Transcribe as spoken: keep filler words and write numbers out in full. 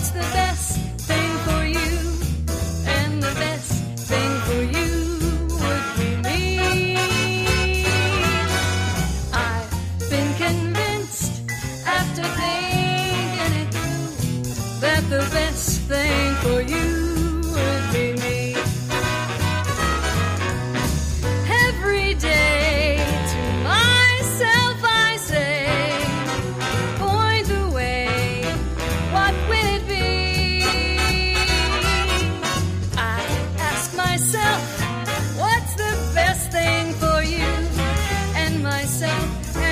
what's the best thing for you? And the best thing for you would be me. I've been convinced after thinking it through that the best thing for you would be me. Every day to myself I say, point the way, what will it be? I ask myself, what's the best thing for you? And myself